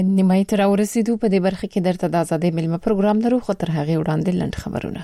نیمه تر ورسېدو په دې برخه کې درته د آزادۍ ملما پروګرام لرو خو تر هغه وړاندې لنډ خبرونه.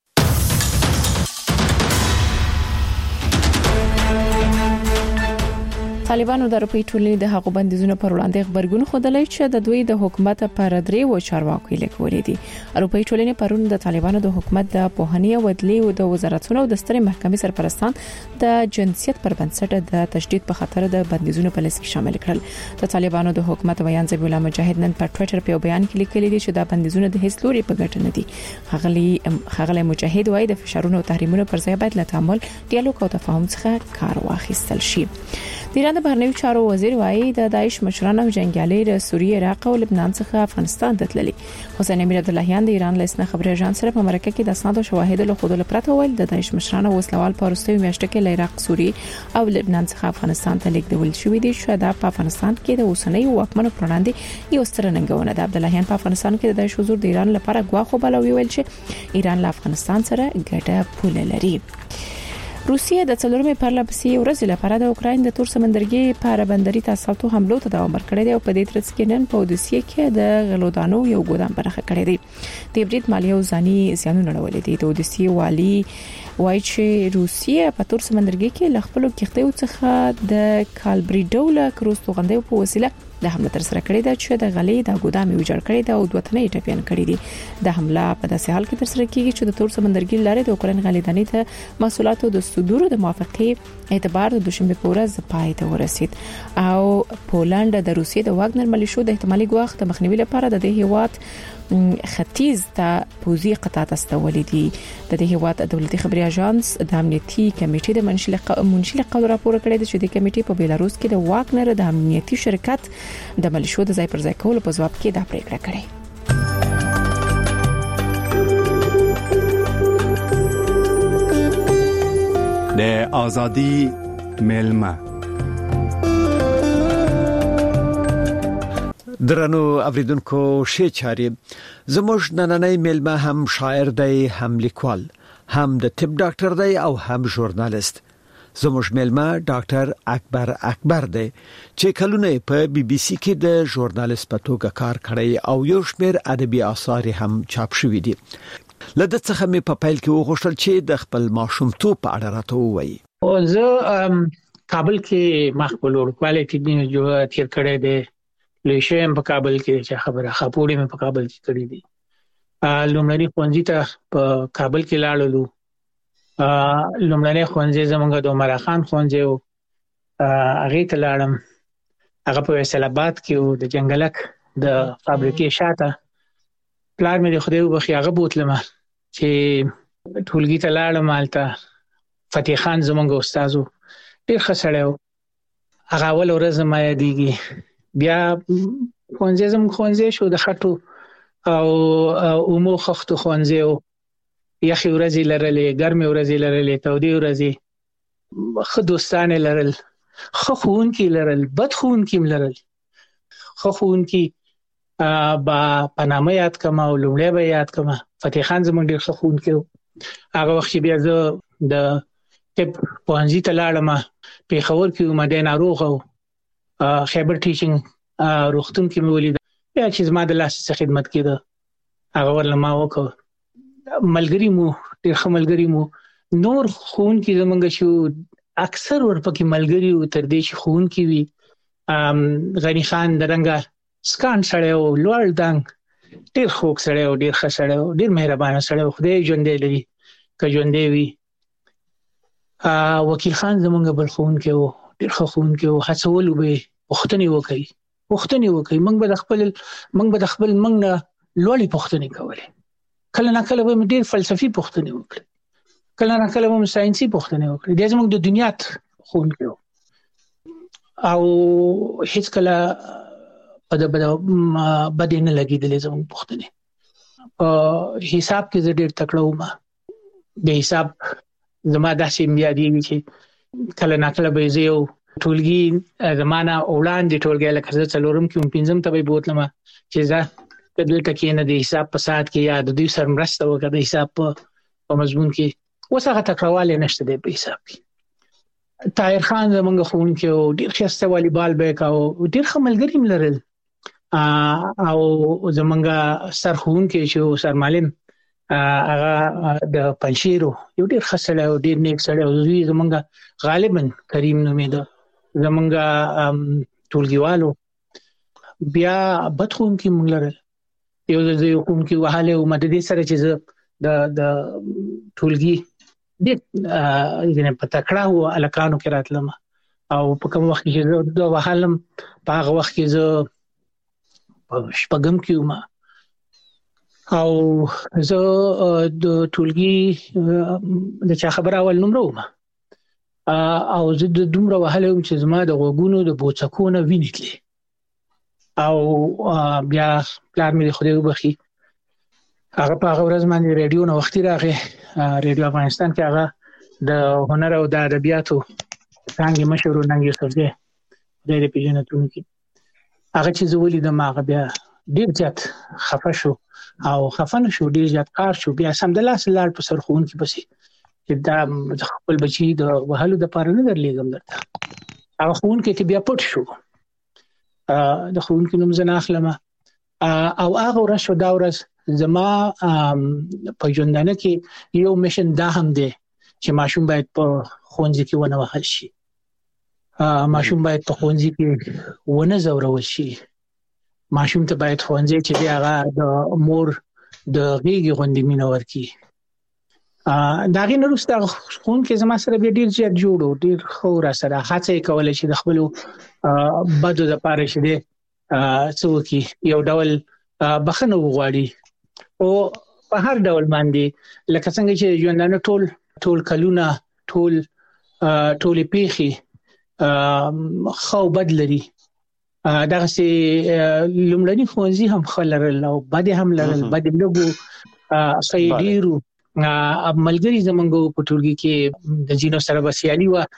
طالبانو د اروپای ټولنې د حقوق بندیزونو پر وړاندې خبرګون خوده چې د دوی د حکومت پر درې و چارواکي لیکولې دي. اروپای ټولنې پرون د طالبانو د حکومت د پوهنې او عدلي او د وزارتونو د سترې محکمې سرپرستان د جنسیت پر بنسټ د تشدید په خاطر د بندیزونو په لیست کې شامل کړل. د طالبانو د حکومت بیان ذبیح الله مجاهد نن په ټوئیټر په بیان کې لیکلي دي چې د بندیزونو د هیڅ لوري په ګټه نه دي. خغلی مجاهد وايي د فشارونو او تحریمونو پر ځای باید له تعامل، ډیالوګ او تفاهم څخه کار واخیستل شي. د ایران د بهرنیو چارو وزیر وايي د داعش مشران او جنگیالي د سوریه، عراق او لبنان څخه افغانستان ته تللي. حسین امیر عبداللهیان د ایران له اسناد خبري اژانس سره په مرکه کې د اسناد او شواهد له خودلو پرته ویل د داعش مشران او وسلوال په وروستیو میاشتو کې له عراق، سوریه او لبنان څخه افغانستان ته لیږدول شوې دي چې دا په افغانستان کې د اوسنۍ واکمنو پر وړاندې یو ستر ننګونه ده. عبداللهیان په افغانستان کې د داعش حضور د ایران لپاره ګواښ وبلوي، ویل چې ایران له افغانستان سره ګډه پوله لري. روسیه د څلورمې پرلپسې ورځ لپاره د اوکراین د تور سمندرګي په بندري تاسفاتو حملو ته دوام ورکړی دی او په دې ترڅ کې نن په اودیسه کې د غلودانو یو ګودام برخه کړی دی. د برید مالی او ځاني زیانونه اړولې دي. د اودیسه والی وایي چې روسیه په تور سمندرګي کې ل خپل کښتیو څخه د کالبری ډوله کروز توغندې په وسیله د حمله تر سره کړې ده چې د غلې د ګودام یو جوړ کړی دی او دوه تنې ټپيان کړی دي. د حمله په داسې حال کې تر سره کیږي چې د تور سمندرګي لارې د اوکراین غلې دانې ته محصولاتو د صدور د موافقې اعتبار د دوشنبه په ورځ پای ته ورسید او پولند د روسیې د واګنر ملیشو د احتمالي ګواښ د مخنیوي لپاره د دې هیواد ختیځ ته پوزي قطعه تستولې دي. د دې هیواد دولتي خبري اژانس د امنیتي کمیټې د منشي قول راپور کړی دی چې د کمیټې په بیلاروس کې د واګنر د امنیتي شرکت د ملیشو د ځای پر ځای کولو په ځواب کې دا پریکړه کړې. د آزادی ملما درنو اوریدونکو شې چاري زموږ نننۍ ملما هم شاعر دی، هم لیکوال، هم د طب ډاکټر دی او هم ژورنالیست. زموږ ملما ډاکټر اکبر دی چې کلونه په بي بي سي کې د ژورنالیست په توګه کار کړی او یو شمېر ادبي آثار هم چاپ شوي دي. لدې څخه مې په پیل کې وغوښتل چې د خپل ماشومتوب په اړه راته ووایي. او زه کابل کې مخبل ورکواله کې جو تیر کړی دی. لېشم په کابل کې چې خبره خپوړې مې په کابل کې کړې دي. لومړني ښوونځي ته په کابل کې لاړلو. لومړني ښوونځي زمونږ د عمر خان ښوونځي او هغه ته لاړم. هغه په فیصل آباد کې او د جنگلک د فابریکې شاته. پلان مې خو دې وبخي هغه بوتلم چې ټولګي ته لاړم. مالته فتح خان زمونږ استادو ډېر ښه سړی و. هغه اول ورځ ما یادېږي. بیا ښوونځي شو د خټو او اومو خښتو ښوونځي او یخي ورځې لرلې، ګرمې ورځې لرلې، تودې ورځې، ښه دوستانه لرل، ښه ښوونکي لرل، بد ښوونکي لرل. ښه ښوونکي با په نامه یاد کما او لومړی به یاد کما. فتح خان زموږ ډېر ښه ښوونکی و. هغه وخت بیا زه د طب پوهنځي ته لاړم. پېښور کې مده ناروغ او خیبر ټیچینګ روغتون کې مې ولید بیا چې زما د لاس څخه خدمت کېده. هغه ورله ما وکړ. ملګری مو ډېر ښه ملګری مو. نور ښوونکي زمونږ شو اکثر ورپکې ملګری او تر دې چې ښوونکي وي. غنی خان درنګه سکان سړی او لوړ دنګ ډېر خوږ سړی او ډېر ښه سړی او ډېر مهربانه سړی او خدای ژوندی لري که ژوندی وي. وکیل خان زمونږ بل ښوونکی و، ډېر ښه ښوونکی و. هڅول به پوښتنې وکړي. موږ به د خپل نه لوړې پوښتنې کولې. کله نه کله به ډېر فلسفي پوښتنې وکړي، کله نه کله به ساينسي پوښتنې وکړي. د زموږ د دنیا ښوونکی و او هیڅ کله په د بد نه لګېدلې زموږ پوښتنې. حساب کې زه ډېر تکړه وم. د حساب زما داسې یادېږي چې کله نه کله به زه یو ټولګي زمانه وړاندې ټولګي لکه زه څلورم کې پنځم ته به بوتلم چې زه دلته کې نه د حساب په ساعت کې یا د دوی سره مرسته وکړه د حساب په مضمون کې. اوس هغه تکړهوالی نشته دی په حساب کې. طاهر خان زمونږ ښوونکی و، ډېر ښایسته والیبال به یې کاوه، ډېر ښه ملګري مې لرل. او زمونږ سرخون کې شو سرمالم هغه د پنځیرو یو ډیر خسړی او ډیر نیک سړی او زمونږ غالبا کریم نومې ده زمونږ ټولګیوالو بیا بدخون کې موږ لرل یو د یو کوم کې وهاله او مدد سره چې د ټولګي د یعنی په تکړه او الکانو کې راتلم او په کوم وخت کې د وهالم په هغه وخت کې زه شپږم کې ما او زه د ټولګي د چا خبر اول نمبر وم او زه د دومره وهاله چې زما د غوګونو د بوڅکونه وینېتلې او بیا پلار مې خدای وبخي هغه په هغه ورځ باندې ریډیو نو وختي راغی ریډیو افغانستان کې هغه د هنر او د ادبیاتو څنګه مشهور ننګ یوسفزی د دې پیژنتون کې هغه چې زولې د ماغه بیا ډیر زیات خفه شو او خفن شو ډیر زیات کار شو بیا سم د لاس لاړ په سرخون کې پسې چې دا خپل بچي د وهلو د پاره نه درلېګم درته هغه خون کې بیا پټ شو د خون کې نوم زنه اخلم او هغه ورځ دا ورځ زما په ژوندانه کې یو میشن دا هم دی چې ماشوم باید په خونځ کې ونه وهل شي ماشوم باید په خونځ کې ونه زورول شي ماشوم ته باید خونځ چې دی هغه د مور د غیږ غوندې مینه ورکړي دا غي نورسته خون کې زما سره به ډیر زیات جوړو ډیر خو را سره هڅه کول چې د خپل بدو د پاره شه دي څوکي یو ډول بخنه وغواړي او په هر ډول باندې لکه څنګه چې ژوندانه ټول کلونه ټول پیخي خو بدلري دغه سي لومړني خونځي هم خلرل او بده هم لرل بده لګو سیدیرو ملګری زمونږ په ټولګي کې د جینو سره بسیالي و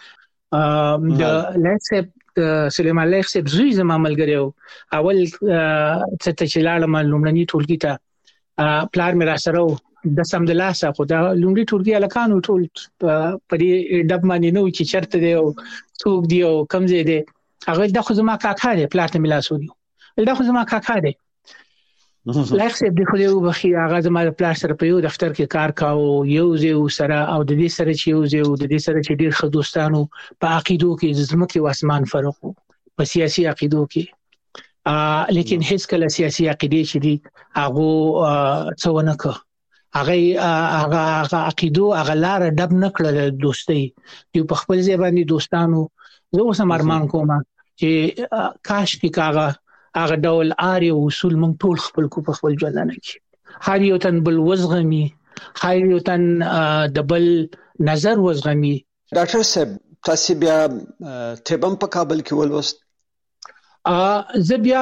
د لکسب سلیمان لکسب زوی زما ملګری اول څه چې لاړم لومړني ټولګي ته پلار مې را سره د سم د لاسه خو دا لومړي ټولګي الکانو ټول په دې ډب باندې نو چې چرته دی او څوک دی او کم ځای دی هغه د خو زما کاکا دی پلار ته ملاسو دی دا خو زما کاکا دی لکسب د خو یو بخي هغه زما د پلار سره په یو دفتر کې کار کاوه یو ځای سره او د دې سره چې یو ځای او د دې سره چې ډیر خدوستانو په عقیدو کې زمکه او اسمان فرق په سیاسي عقیدو کې لیکن هیڅ کله سیاسي عقیده چې دي هغه څونه که هغه عقیدو هغه لار ډب نکړه دوستي دی په خپل ځای باندې دوستانو زه اوس مرمان کوم چې کاش کې هغه ډول آري اصول مونږ ټول خپل کو په خپل ژوندانه کې هر یو تن بل وزغمي هر یو تن د بل نظر وزغمي ډاکټر صاحب تاسو بیا تبم په کابل کې ولوست زه بیا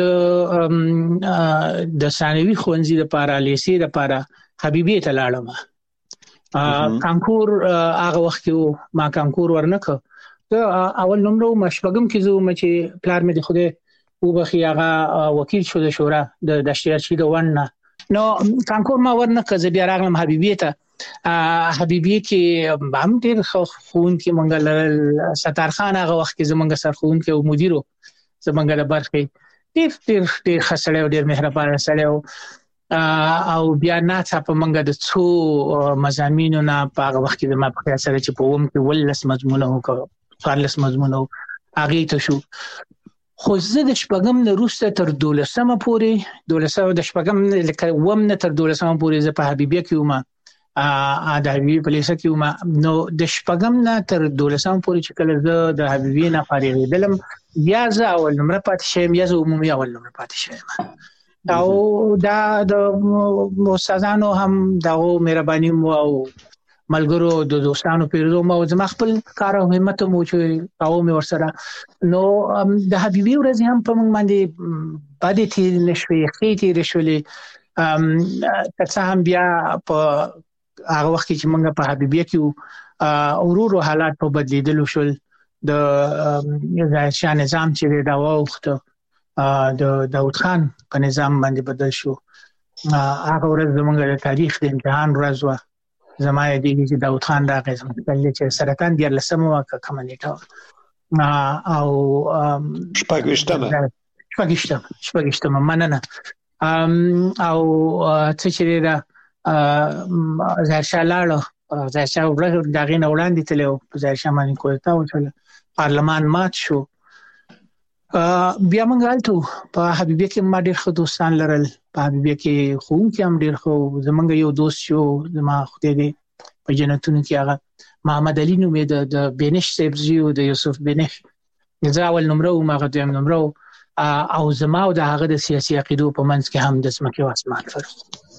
د ثانوي ښوونځي لپاره لیسې لپاره حبیبي ته لاړم کانکور هغه وخت کې ما کانکور ورنکه اول نمبر مشبګم کې زه چې پلار مې د خوده وبخي هغه وکیل شو د شورا د دشتیارچی د ونه نو کانکور ما ورنکه زه بیا راغلم حبیبي ته حبیبي کې هم ډیر خون کې منګل ستار خان هغه وخت کې زمونږ سرخون کې او مدیرو زمونږ د برخې ډیر خسړی او ډیر مهربان سړی او بیا نه په منګه د څو مضامینو نه په هغه وخت کې ما په خیال سره چې په ووم کې ولس مضمونه وکړ فارلس مضمونه هغه ته شو خو زه د شپږم نه روسته تر 12مه پورې 12 د شپږم لکه وم نه تر 12مه پورې زه په حبیبیه کې وم د حبیبیه په لیسه کې وم نو د شپږم نه تر 12مه پورې چې کله زه د حبیبیه نه فارغېدلم یا زه اول نمبر پاتې شم یا زه عمومي اول نمبر پاتې شم او دا د استادانو هم دغه مهرباني مو او ملګرو د دوستانو پیرو مو زما خپل کار او همت مو چې او مې ورسره نو د حبیبي ورځ هم په موږ باندې باندې تیر نشوي خېټي رشولې تاسو هم بیا په هغه وخت چې موږ په حبیبي کې اورورو حالات په بدلیدلو شول د شاه نظام چې دا وخت د داوود خان په نظام باندې بدل شو هغه ورځ زموږ د تاریخ د امتحان ورځ و زما دې چې داوود خان راغی چې سرطان دی لسمه کومه نیټه او شپږ شپږشتم مننه. او څه چې دا ظاهرشاه لاړو، ظاهرشاه دغه نه وړاندې تلو، ظاهرشاه باندې کوټه وچله، پارلمان مات شو. بیا موږ حالتو په حبیبیه کې ما ډېر ښه دوستان لرل، په حبیبیه کې ښوونکي هم ډېر ښه. زمونږ یو دوست شو زما خدای دې په جنتونو کې، هغه محمد علي نومې د بینش صاحب زوی د یوسف بینش، زه اول نمره وم، هغه دویم نمره و. او زما او د هغه د سیاسي عقیدو په منځ کې هم د ځمکې او اسمان فرق.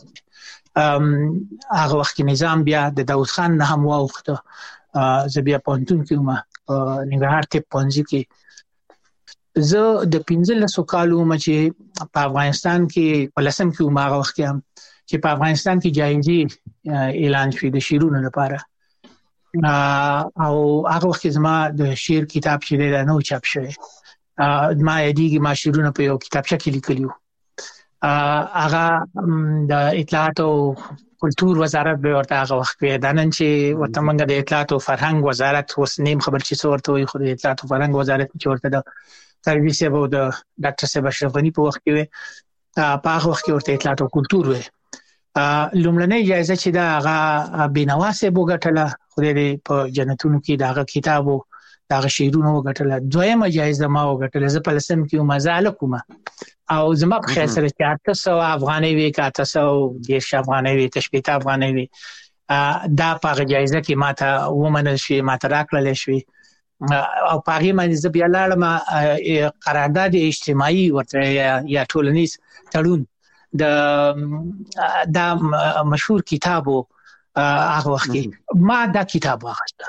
هغه وخت کې نظام بیا د داود خان نه هم واوښته. زه بیا پوهنتون کې وم، ننګرهار طب پوهنځي کې. زه د 15 کالو وم چې په افغانستان کې په لسم کې وم، هغه وخت کې هم چې په افغانستان کې جایزې اعلان شوې د شعرونو لپاره. او هغه وخت کې زما د شعر کتاب چې دی دا نو چاپ شوی، ما یادېږي ما شعرونه په یو کتابچه کې لیکلي وو. هغه د اطلاعات او کلتور وزارت به ورته هغه وخت کې، دا نن چې ورته موږ د اطلاعات او فرهنګ وزارت اوس نیم خبر چې څه ورته وي، خو د اطلاعات او فرهنګ وزارت چې ورته د ترویج صاحب او د ډاکټر صاحب اشرف غني په وخت کې وي، په هغه وخت کې ورته اطلاعات او کلتور وي. لومړنۍ جایزه چې دا هغه بینوا صاحب وګټله، خدای دې په جنتونو کې دا هغه کتابو دا هغه شعرونه وګټله. دویمه جایزه ما وګټله، زه په لسم کې وم، زه کومه او زما په خیال سره چې 800 افغانۍ وي، 810 افغانۍ وي، 8 افغانۍ وي، دا په هغه جایزه کې ماته ومنل شوې، ماته راکړل شوې. او په هغې باندې زه بیا لاړم قرارداد اجتماعي ورته یا ټولنیز تړون دا مشهور کتاب و. هغه وخت کې ما دا کتاب واخیسته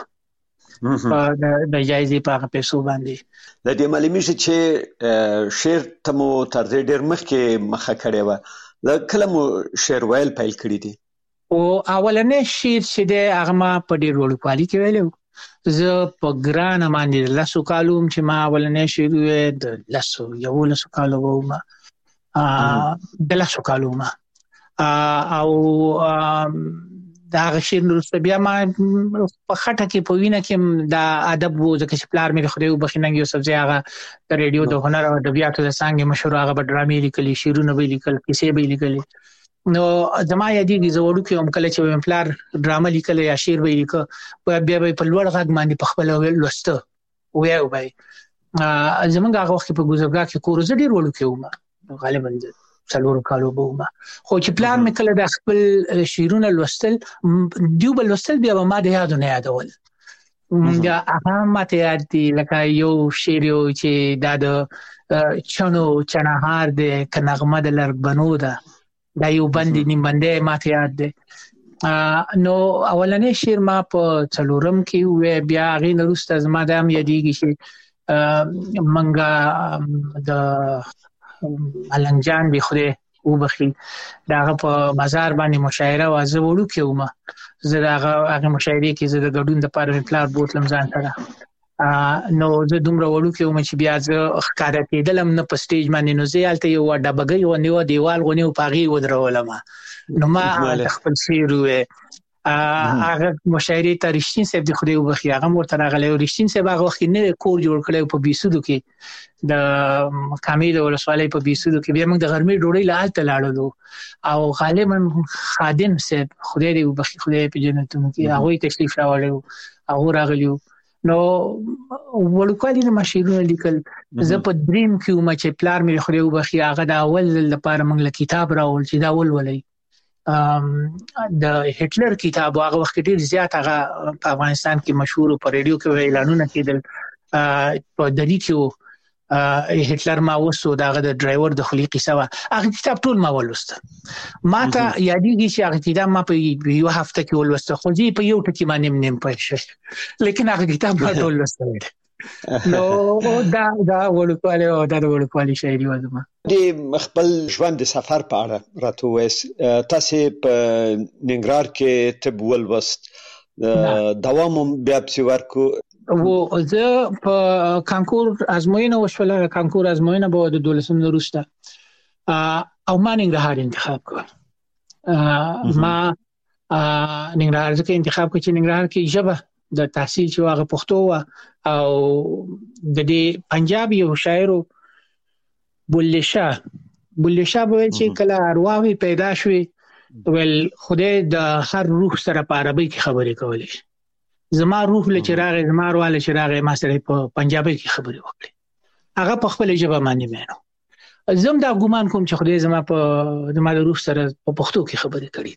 د جایزې په هغه پیسو باندې. د دې معلومیږي چې شعر ته مو تر دې ډېر مخکې مخه کړې وه، کله مو شعر ویل پیل کړي دي؟ او اولنی شعر چې دی هغه ما په ډېر وړوکوالي کې ویلی و. زه په ګرانه باندې 10 کالو وم چې ما اولنی شعر وویل، د 11 کالو وم، د 10 کالو وم. او دا هغه شعر وروسته بیا ما په خټه کې په وینه کې دا ادب و، ځکه چې پلار مې خدای وبخښي ننګ یوسفزی هغه د ریډیو د هنر او ادبیاتو د څانګې مشهور، هغه به ډرامې لیکلي، شعرونه به لیکل، کیسې به لیکلي. نو زما یادېږي زه وړوکی وم، کله چې مې پلار ډرامه لیکله یا شعر به یې لیکه، بیا به په لوړ غږ باندې په خپله لوسته ویایو به یې. زموږ هغه وخت په ګوزرګاه کې کور، زه ډېر وړوکی وم، غالبا 4 کالو به وم، خو چې پلار مې کله د خپل شعرونه لوستل، دیو به لوستل، بیا به ما د یادو نه یادول. دا هغه ماته یاد دي، لکه یو شعر چې دا د چنو چنهار دی که نغمه د لرګبنو ده، دا یو بندي نیم بندي ماته یاد دی. نو اولنی شعر ما په 4م کې وې، بیا هغې نه وروسته زما دا هم یادېږي چې منګه د ملنګ جان به خدای وبخښي د هغه په مزار باندې مشاعره وه. زه وړوکی وم، زه د هغه مشاعرې کې زه د ګډون دپاره مې پلار بوتلم ځان سره. نو زه دومره وړوکی وم چې بیا زه ښکاره کېدلم نه په سټیج باندې، نو زه هلته یو ډبګۍ غوندې وه، دیوال غوندې و، په هغې ودرولم. نو ما خپل شعر وویل. هغه مشاعرې ته رښتین صاحب د خدای وبخښي هغه هم ورته راغلی و. رښتین صاحب هغه وخت کې نوی کور جوړ کړی و په بیسودو کې، د کامې د ولسوالۍ په بیسودو کې. بیا موږ د غرمې ډوډۍ له هلته لاړلو او غالبا خادم صاحب خدای دې وبخښي، خدای په جنتونو کې، هغوی تشریف راوړی و، هغو راغلي و. نو وړوکوالي نه ما شعرونه لیکل. زه په دریم کې وم چې پلار مې خدای وبخښي هغه د اول ځل لپاره موږ له کتاب راوړل چې دا ولولئ، د هټلر کتاب. هغه وخت ډېر زیات هغه په افغانستان کې مشهور په ریډیو کې اعلانونه کېدل، په دلی کې و هټلر ما وسو، دغه د ډرایور د خولي قصه وه. هغه کتاب ټول ما ولوسته. ما ته یادېږي چې هغه کتاب ما په یو هفته کې ولوسته، خو زه په یو ټکي باندې نیم پوه شوم، لیکن هغه کتاب ما ټول لوستی. نو دا وړوکوالی او دا د وړوکوالي شاعري وه زما. د خپل ژوند د سفر په اړه راته ووایاست. تاسې په ننګرهار کې طب ولوست، دوام هم بیا پسې ورکړو. زه په کانکور ازموینه وشوله، کانکور ازموینه به د 12 نه وروسته، او ما ننګرهار انتخاب کړ. ما ننګرهار ځکه انتخاب کړ چې ننګرهار کې ژبه د تحصیل چې هغه پښتو وه، او د دې پنجاب یو شاعر بوله شاه به چې کله ارواح پیدا شوي ول خدای د هر روح سره په عربي کې خبرې کولې زما روح له چراغ زما ارواح له چراغ ما سره په پنجابي کې خبرې وکړي هغه په خپل ژبه باندې مینو زم دا ګومان کوم چې خدای زما د روح سره په پښتو کې خبرې کړې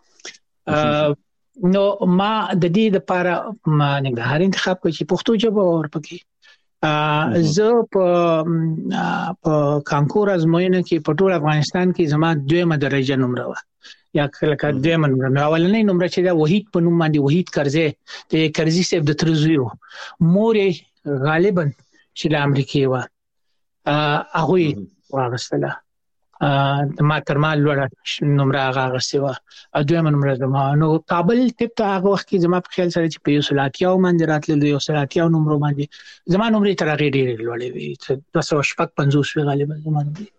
دي نو ما د دې لپاره ما نګهار انتخاب کړ چې پښتو ژبه ورپکې زه په کانکور ازموینه کې په ټول افغانستان کې زما 2 درجه نمره و یا کله 2 نمره اولنې نمره چې دا وحید په نوم باندې وحید کرزي د کرزي صاحب د ترزویو مور غالبا چې د امریکای و هغه واغستله ما ترمال لوړه نمره هغه سیوا دویمه نمره زما نو کابل طب ته هغه وخت کې زما په خیال سره چې په یو سلاتیاو باندې راتلل یو سلاتیاو نمره باندې زما نمره تر هغه ډېر لوړې وي 250 غالبا زما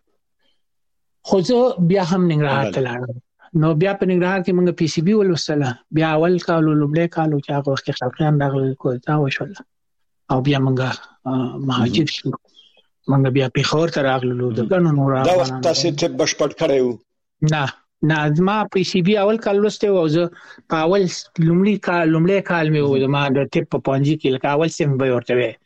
نمره خو زه بیا هم ننګرهار ته لاړم نو بیا په ننګرهار کې موږ پی سی بي ولوستله بیا اول کال لومړی کال چې هغه وخت کې خلقیان راغلل کوټه وشول او بیا موږ مهاجر شو موږ بیا په خور ته راغلو د ګڼو نور دا وخت تاسو ته بشپړ کړو نه ما پی سی بي اول کال لوسته او زه په اول لومړی کال مې و ما د ټپ په پونجي کې لکه اول سیم به ورته وي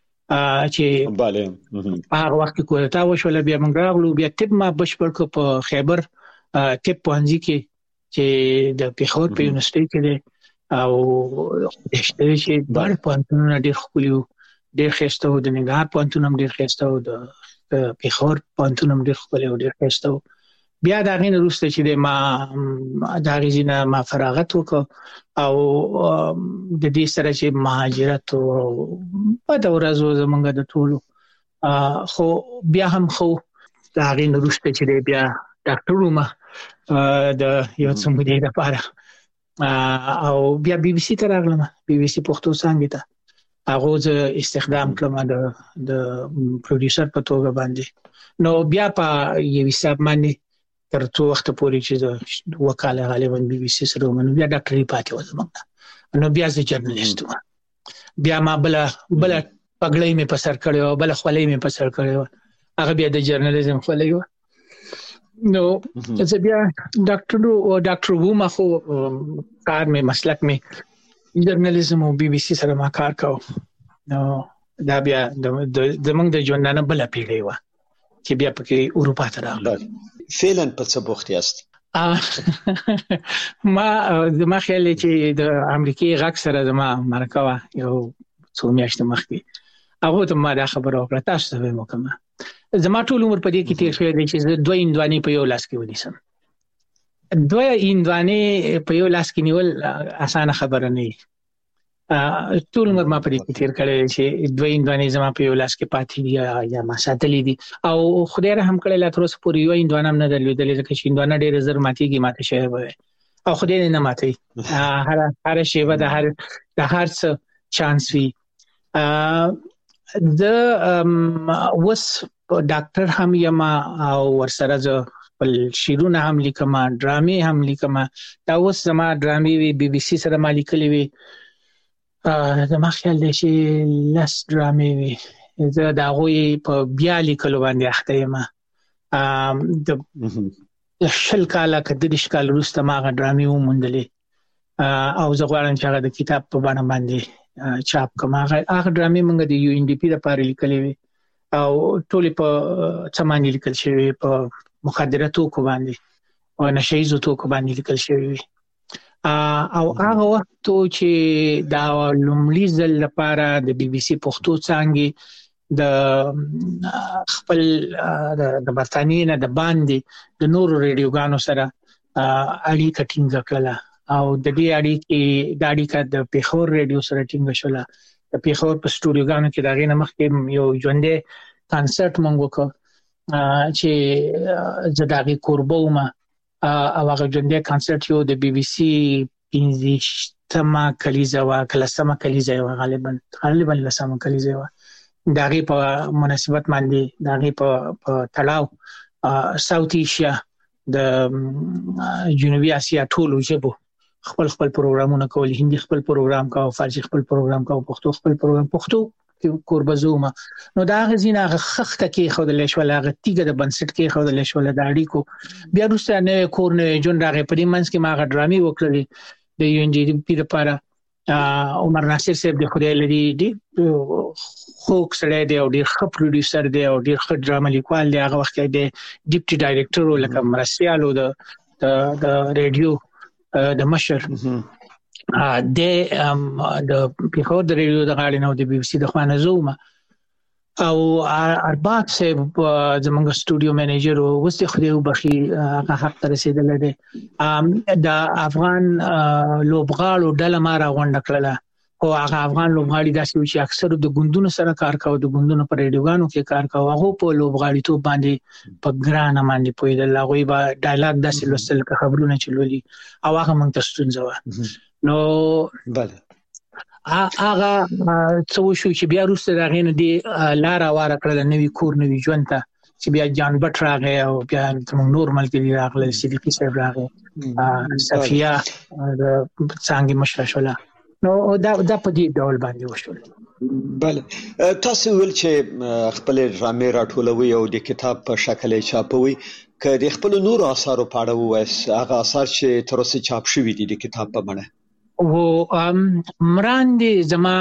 چې bale هغه وخت کې کوټه وشول بیا موږ راغلو بیا ټپ ما بشپړ کو په خیبر ټپ پونجي کې چې د پیښور په یونیورسيټي کې دی او چې بار پونتونه ډېر خوليو ډېر خسته و د نګار پونتونم ډېر خسته و د پیښور پونتونم ډېر خوليو ډېر خسته و بیا دا غین روسته چې ما دا غزینه ما فراغت وکړ او د دې سره چې مهاجرت او په دا ورځو زمونږ د ټولو خو بیا هم خو دا غین روسته چې بیا ډاکټر ومه د یو څه مودې لپاره او بیا بي بي سي ته راغلم بي بي سي پښتو څنګه ته هغه ز استخدام کړم د پروډوسر په توګه باندې نو بیا په یو حساب باندې تر څو وخت پورې چې د وکاله غالبا بي بي سي سره ومنو بیا ډاکټري پاتې وځم نو بیا زه جرنالست وم بیا ما بل پګړې مې په سر کړو بل خولې مې په سر کړو هغه بیا د جرنالیزم خولې و نو زه بیا ډاکټر ووم خو کار مې مسلک مې جرنالیزم او بي بي سي سره ما کار کاوه نو دا بیا زمونږ د ژوندانه بل پیړۍ و چې بیا پکې اروپا ته راغلم فعلا په څه بوخت یاست ما خیال چې د امریکای غږ سره زما مرکه وا یو څو میاشتې مخکې هغه ته ما دا خبره وکړه تاسو ته مې وکړه زما ټول عمر په دې کې تیر شوی دی چې 2 اندواني په یو لاس کې ونیسم 2 اندواني په یو لاس کې نیول اسانه خبره نه ټول عمر ما په دې کې تیر کړی چې 2 اندواني زما په یو لاس کې پاتې دي یا ما ساتلې دي او خدای رحم کړی لا تر اوسه پورې یو اندوانم نه درلودل ځکه چې اندوانه ډېر زر ماتيږي ماته شوی وي او خدای نه ماتي هر شی و د هر څه چانس وي د وس ډاکټر هم یم او ورسره ز بل شیرونه هم لیکم ډرامې هم لیکم دا اوس زما ډرامې وی بي بي سي سره ما لیکلې وی زما خیال دی چې لاس ډرامې وی زه دا غوي په بیا لیکلو باندې اخته یم د شل کاله کده د شکال وروسته ما غ ډرامې وموندلې او زه غواړم چې هغه د کتاب په بڼه باندې چاپ کوم هغه ډرامې موږ د یو ان ډي پی لپاره لیکلې وی او ټول په څمانې لیکل شوی په مخدره توکو باندې او نشهیزو توکو باندې لیکل شوی وي او هغه وخت چې دا لومړي ځل لپاره د بي بي سي پښتو څنګه د خپل د برتانیې نه د باندې د نورو ریډیوګانو سره اړیکه ټینګه کړله او د دې اړیکه د پیښور ریډیو سره ټینګه شوله د پیښور په سټوډیوګانو کې دا غینه مخکې یو ژوندې کانسرت مونږ وکړ چې زداغي قربوم او هغه ژوندې کانسرت یو د بي بي سي 15مه کلیزه وا کلسمه کلیزه وا غالبا لسمه کلیزه وا داغي په مناسبت باندې داغي په تلاو ساوث ایشیا د جنوبي اسیا ټولو ژبو خپل پروګرامونه کول هندي خپل پروګرام کاو فارسی خپل پروګرام کاو پښتو خپل پروګرام پښتو کوربزوما نو دا غزینه خخته کې خودل شو لاغه تیګه د بنسټ کې خودل شو د اړیکو بیا وروسته نه کور نه جون راغې په دې منځ کې ما غ ډرامي وکړلې د یو ان جی پی لپاره عمر ناصر صاحب د خدای لري دی خوک سره دی او ډیر ښه پروډوسر دی او ډیر ښه ډرامه لیکوال دی هغه وخت کې د ډیپټي ډایریکټر لکه مرسیالو د ریډیو د مشر د پیښور د ریډیو د غاړې نو د بي بي سي د خوانه زوما او ارباب صاحب زمونږ سټوډیو منیجر او وسته خدای وبخي هغه حق ته رسیدل دي د افغان لوبغاړو ډله ما راغونډ کړله او هغه افغان لوبغاړي داسې چې اکثر د ګوندونو سره کار کوي د ګوندونو پر ریډیوګانو کې کار کوي هغه په لوبغاړي ته باندې په ګرانه باندې پویدل هغه به ډایلاګ داسې لوستل خبرونه چلولي او هغه مونږ ته ستونزه و نو بله هغه څو شو چې بیا وروسته دا غینه دی لار واره کړل نوې کور نوې ژوند ته چې بیا جان بټ راغی او بیا نورمال کې راغله صدیقي صاحب راغی صفیه د څنګه مشرشوله نو دا په دې ډول باندې وشول بله تاسو ول چې خپل ډرامې راټولوي او د کتاب په شکل چاپوي که د خپل نور آثارو په اړه وایي هغه آثار چې تر اوسه چاپ شوي دي د کتاب په بڼه او مراندې زما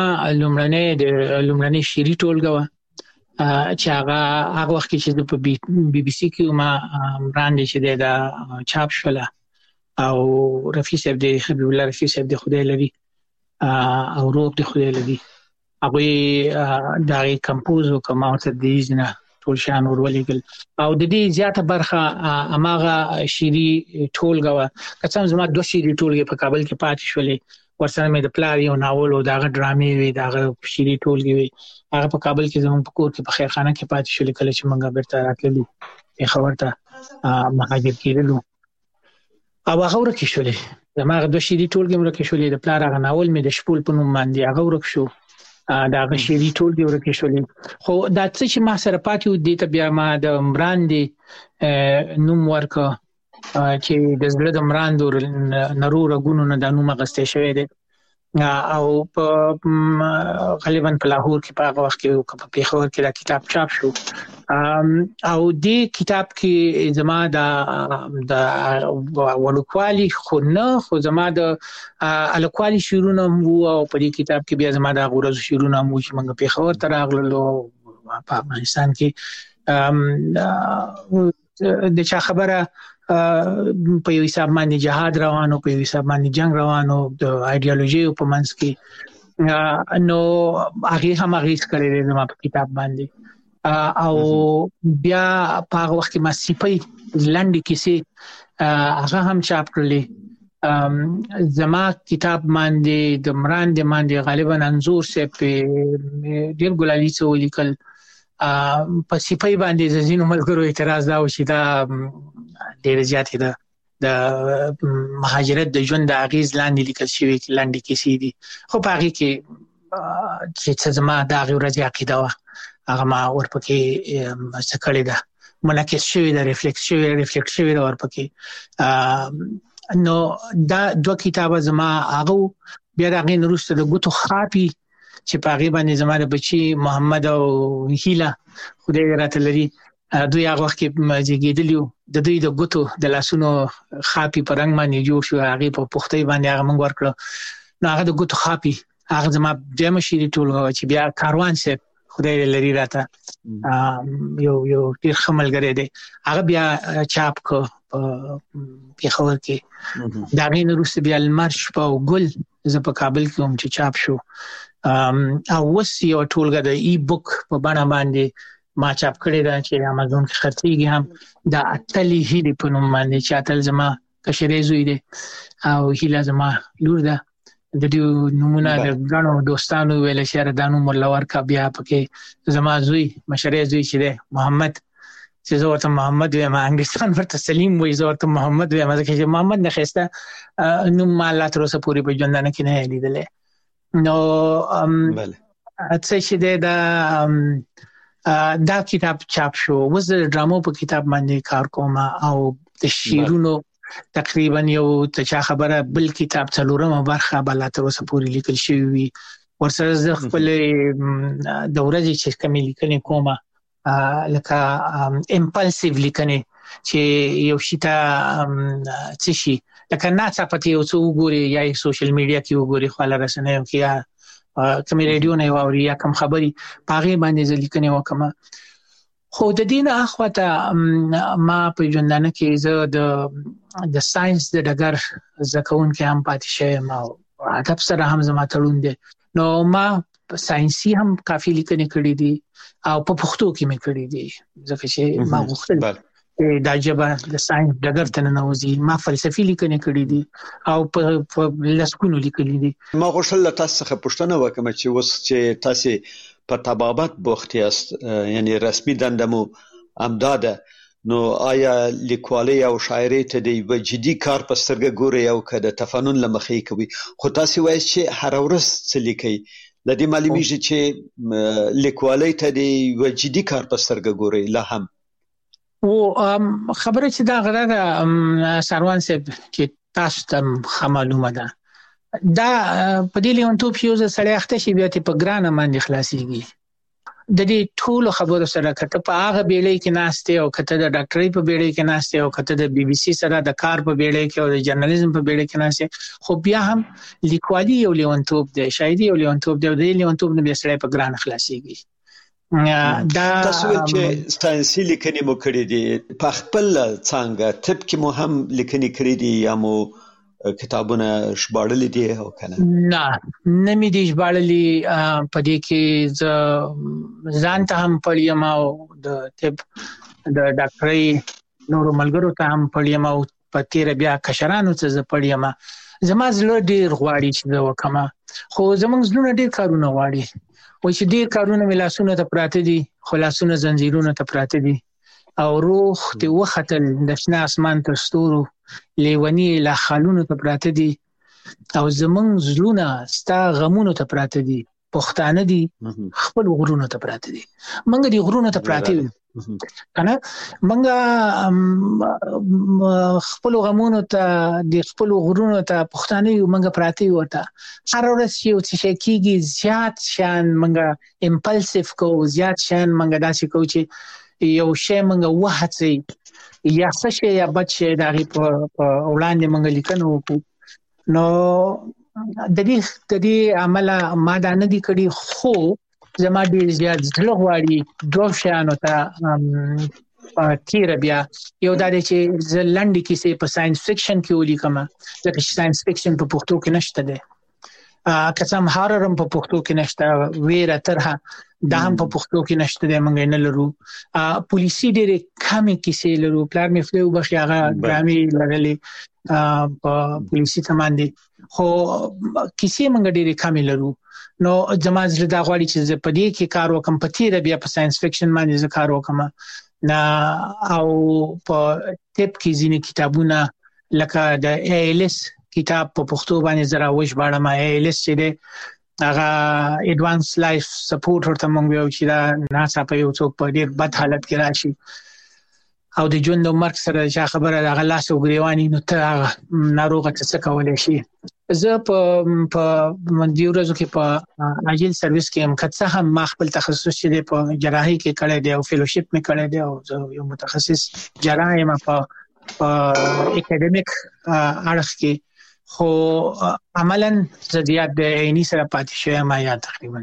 لومړنۍ شعري ټولګه و چې هغه وخت کې چې په بي بي سي کې ما مراندې چې دا چاپ شوله او رفیع صاحب د حبیب الله رفیع صاحب د خدای لري او روح د خدای لري هغه دا کمپوز وکما او تدریس نه ټول شان ورولېګل او د دې زیاته برخه اماغه شيري ټولګه کڅم زما دوه شيري ټولګه په کابل کې پاتې شولې ورسره مې د پلار یو ناول او داغه ډرامې وي داغه شيري ټولګه وي هغه په کابل کې زموږ په کور کې په خیرخانه کې پاتې شولې کله چې موږ بیرته راتللو په خبرته مهاجر کېدلو او هغه ورکه شولې زما دوه شيري ټولګه ورکه شولې د پلار هغه ناول مې د شپول په نوم باندې هغه ورک شو دا غشيري ټول دی ورکه شولې خو دا څه چې ما سره پاتې و دي ته بیا ما د مراندې نوم ورکه چې د زړه د مراندو نرور غونو نه د نوم غستې شوی دی او په غالبا په لاهور کې په هغه وخت کې په پیښور کې دا کتاب چاپ شو او دې کتاب کې زما د ولکوالي خو زما د الکوالي شعرونه مو او په دې کتاب کې بیا زما د غورز شعرونه مو چې موږ پیښور ته راغلو په افغانستان کې د چا خبره په یو حساب باندې جهاد روانو په یو حساب باندې جنگ روانو د ایدئولوژي په منځ کې نو هغه هم هغه کړی دی زما په کتاب باندې او بیا په هغه وخت کې ما سیپي لنډي کیسې هغه هم چاپ کړلې زما کتاب باندې د مراندې باندې غالبا انزور سه په ډیر ګلالي څو لیکل په سیپي باندې زینو ملګرو اعتراض دا و چې دا ډیر زیات ده د مهاجرت د ژوند د اغیز لاندې لیکل شوی لاندې کیسې دي خو په هغه کې چې زما دا غوړځي عقیده و هغه ما ورپکې څه کړی ده منعکس شوی ده ریفلیکټ شوی ده ورپکې نو دا دوه کتابه زما هغه بیا دغه نورسته د ګوتو خاپي چې په هغه باندې زما د بچي محمد او هیله خدای راته لري دوی هغه وخت کې مزګیدلیو د دوی د ګوتو د لاسونو خاپي پرنګ باندې جوړ شو هغه په پختې باندې هغه موږ ورکړو نو هغه د ګوتو خاپي هغه زما دمه شي ټول چې بیا کاروان سه خدای لري راته یو ډیر خملګری دی هغه بیا چاپ کو په خبر کې دا غین روس بیا المرش په ګل ز په کابل کې هم چې چاپ شو او وسی او ټولګه د ای بوک په بڼه باندې ما چاپ کړی دا چې امازون کې خرڅيږي هم دا اتلې هلي په نوم باندې چې اتل زما کشرې زوی دی او هیله زما لور ده د دې نمونه د غنو دوستانو ویل شهر دانو مولور کا بیا پکې زما زوی مشرې زوی چې ده محمد چې زورته محمد وي ما انګلیسان ورته سلیم وي زورته محمد وي ما چې محمد نه خسته نو مال تر اوسه پوری په ژوندانه کې نه لیدلې نو بله اته چې دا کتاب چاپ شو وز د ډرامو په کتاب باندې کار کوم او د شیرونو تقریبا یو ته چا خبره بل کتاب څلورمه برخه بل تر اوسه پوری لیکل شوی وي ورسره ز خپل د ورځې چې کومې لیکنې کومه لکه امپلسیو لیکنې چې یو شي ته څه شي لکه ناڅاپه یو څه وګوري یا سوشل میډیا کې وګوري خو لرسنه کې یا کوم رادیو نه واوري یا کوم خبري پاغه باندې ځلیکنه وکما خو د دین اخواته ما په ژوندانه کې زه د ساينس د ډګر زکون کې هم پاتې شوم او ادب سره هم زما تړون دي نو ما ساينسي هم کافي لیکنې کړې دي او په پښتو کې مې کړې دي ځکه چې ما غوښتل دا جبه د ساينس ډګر ته ننوځي ما فلسفي لیکنې کړې دي او په لسکونو لیکلې دي ما غوښتل تاسو څخه پوښتنه وکم چې اوس چې تاسو په طبابت بوخت یاست یعنی رسمي دندمو امداده نو آیا لیکوالي او شاعري ته د جدي کار په سترګه ګوري او کده تفنن لمخې کوي خو تاسو وایي چې هر ورځ څه لیکي لدی معلومیږي چې لیکوالي ته د جدي کار په سترګه ګوري لا هم او خبره چې دا غره سروان صاحب چې تاسو ته معلومه ده دا په دې لیونتوب یو سړی اخته شي بیا ته په ګرانه باندې خلاصيږي د دې ټول خبرو سره کته په هغه بیړۍ کې ناشته او کته د ډاکټرۍ په بیړۍ کې ناشته او کته د بي بي سي سره د کار په بیړۍ کې او د جرنالیزم په بیړۍ کې ناشته خو بیا هم لیکوالي یو لیونتوب دی شاعري یو لیونتوب دی د لیونتوب نه بیا سړی په ګرانه خلاصيږي دا تاسو چې ساينسي لیکنې مو کړې دي په خپل څنګه طب کې مو هم لیکنې کړې دي یا مو کتابونه شباړلې دي او کنه نه مې دي شباړلې په دې کې ځان ته هم پړیم او د طب د ډاکټرۍ نورو ملګرو ته هم پړیم او په تیر بیا کشرانو ته پړیم زما زړه ډیر غواړي چې وکم خو زمونږ زړه ډیر کارونه غواړي و چې ډیر کارونه ملاسونه ته پراته دي خلاصونه زنجیرونه ته پراته دي او روح ته وختل د شنه اسمان تر ستورو لیونی لا خالونو ته پراته دي او زمونږ زړونه ستا غمونو ته پراته دي پښتانه دي خپل غرونو ته پراته دي منګ دي غرونو ته پراته دي کنه منګ خپل غمونو ته د خپل غرونو ته پښتانه یو منګ پراته ورته هر ورځ یو څه کیږي زیات شان منګ امپلسیو کو زیات شان منګ داسې کو چې یو شی منګ وهڅي یا څه شی یا بچي دغه په وړاندې منګ لیکنو نو د دې عمله ما دا نه دی کړی خو زما ډیر زیات ځل غواړي دوه شانو ته تیر بیا یو د دې چې زلندې کیسې په ساينس فکشن کې ولیکم ځکه چې ساينس فکشن په پښتو کې نشته ده قسم هاررم په پښتو کې نشته ویره ترها دا هم په پښتو کې نشته ده مونږ نه لرو پولیسي ډېر کمې کیسې لرو پلان مې فلو بخي هغه ګرامي لرلې په پولیسي تماندې خو کیسې مونږ ډېر کمې لرو نو زما زړه دا غواړي چې په دې کې کار وکم په تیر بیا په ساينس فکشن باندې کار وکم نا او په ټپ کې ځینې کتابونه لکه د ALS کتاب په پښتو باندې زرا وښ باندې ما ALS چې ده هغه ایڈوانس لایف سپورټ ورته مونږ یو چې دا ناسا په یو څوک په ډیر بد حالت کې راشي او د ژوند او مرګ سره چې خبره هغه لاس او ګریوانی نو ته ناروغه څه کولای شي زه په دیو ورځو کې په اجل سرویس کې هم کڅه هم ما خپل تخصص چې په جراحي کې کړی دی او فیلوشپ مې کړی دی او یو متخصص جراح یم په اکیډمیک اړخ کې خو عملاً زیات د عیني سره پاتې شوی ما یا تقریبا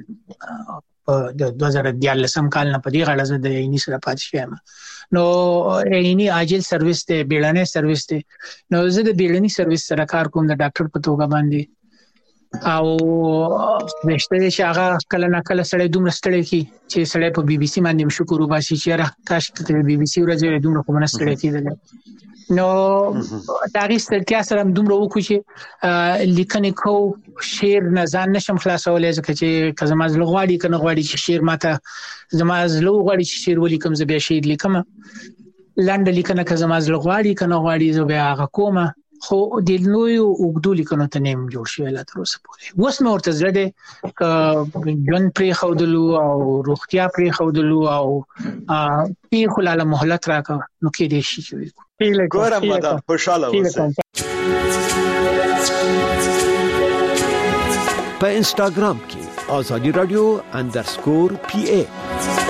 د 2014 کال نه په دې غړ زه د عیني سره پاتې شوم نو عیني اجل سرویس ته بیړنۍ سرویس ته نو زه د بیړنۍ سرویس سره کار کوم د ډاکټر په توګه باندې او نشته چې هغه کله نه کله سړی دومره ستړی کی چې سړی په بي بي سي باندې شکر وباسي چې را کاش ته بي بي سي ورځې دومره کوم نه ستړی کیدل نو تاریخ ستړیا سره دومره وکړو چې لیکنې کو شعر نه ځان نشم خلاصولای ځکه چې کزما زلو غواړي کنه غواړي چې شعر ماته زما زلو غواړي چې شعر ولیکم زه بیا شعر لیکم لاندې لیکنه کزما زلو غواړي کنه غواړي زه بیا هغه کومه خو د نوې وګړو لیکنو ته نیم جوړ شوی لا تر اوسه پورې وس مې ورته زړه دې جون پری خودلو او روغتیا پری خودلو او په خلاله مهلت راکا نو کې دې شي چې ګورم ماده خوشاله اوسه په انستګرام کې @azadi radio_pa